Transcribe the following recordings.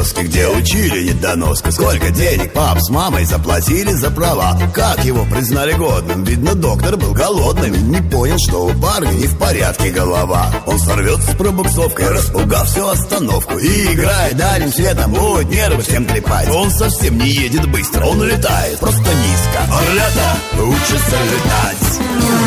доски, где учили недоноска. Сколько денег пап с мамой заплатили за права, как его признали годным. Видно, доктор был голодным, не понял, что у парня не в порядке голова. Он сорвется с пробуксовкой, распугав всю остановку, и играет дальним светом, будет нервы всем трепать. Он совсем не едет быстро, он летает просто низко. Орлята учатся летать.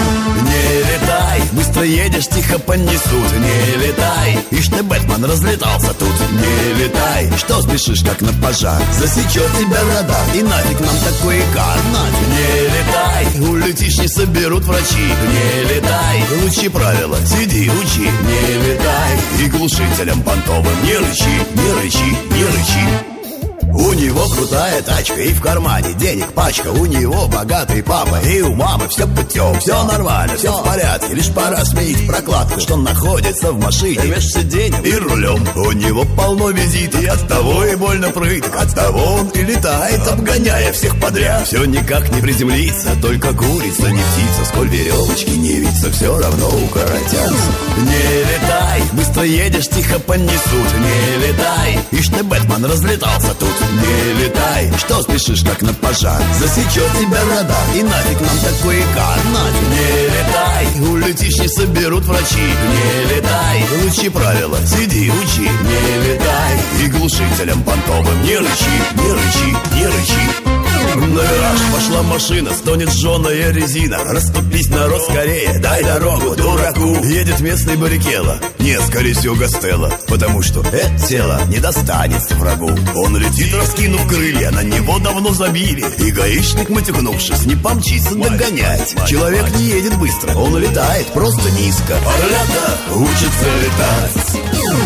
Не летай, быстро едешь, тихо понесут. Не летай, ишь ты, Бэтмен, разлетался тут. Не летай, что спешишь, как на пожар, засечет тебя радар, и нафиг нам такой икар. Не летай, улетишь, не соберут врачи. Не летай, лучи правила, сиди, учи. Не летай, и глушителем понтовым не рычи, не рычи, не рычи. У него крутая тачка и в кармане денег пачка. У него богатый папа и у мамы все путем. Все нормально, все в порядке, лишь пора сменить прокладку, что находится в машине между сиденьем и рулем. У него полно визитов, и оттого и больно прыток. Оттого он и летает, обгоняя всех подряд. Все никак не приземлится, только курица, не птица. Сколь веревочки не виться, все равно укоротятся. Не летай, быстро едешь, тихо понесут. Не летай, ишь ты, Бэтмен, разлетался тут. Не летай, что спешишь, как на пожар, засечет тебя радар, и нафиг нам такой икар. Не летай, улетишь, не соберут врачи. Не летай, лучи правила, сиди, учи. Не летай, и глушителем понтовым не рычи, не рычи, не рычи. На вираж пошла машина, стонет жженая резина. Расступись, народ, скорее, дай дорогу дураку. Едет местный баррикела, не, скорее всего, Гастелло, потому что это тело не достанется врагу. Он летит, раскинув крылья, на него давно забили. И гаишник, матюкнувшись, не помчится догонять. Человек не едет быстро, он летает просто низко. Орлята учатся летать.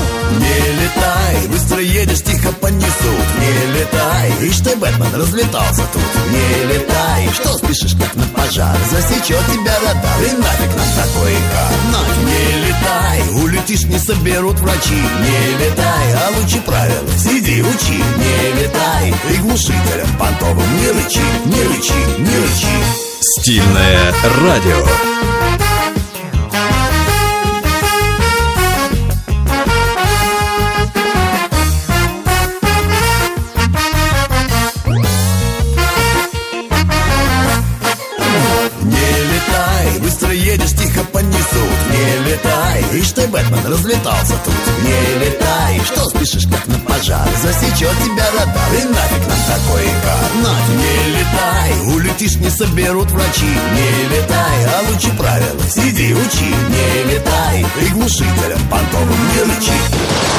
Не летай, быстро едешь, тихо понесут. Не летай, ишь ты, Бэтмен, разлетался тут. Не летай, что спешишь, как на пожар, засечет тебя радар, и нафиг нам такой икар. Не летай, улетишь, не соберут врачи. Не летай, а лучи правила, сиди, учи. Не летай, и глушителем понтовым не рычи, не рычи, не рычи. Стильное радио. Едешь, тихо понесут. Не летай, ишь ты, Бэтмен, разлетался тут. Не летай, что спешишь, как на пожар, засечет тебя радар, и нафиг нам такой икар. Не летай, улетишь, не соберут врачи. Не летай, а лучи правила, сиди, учи. Не летай, и глушителем понтовым не рычи.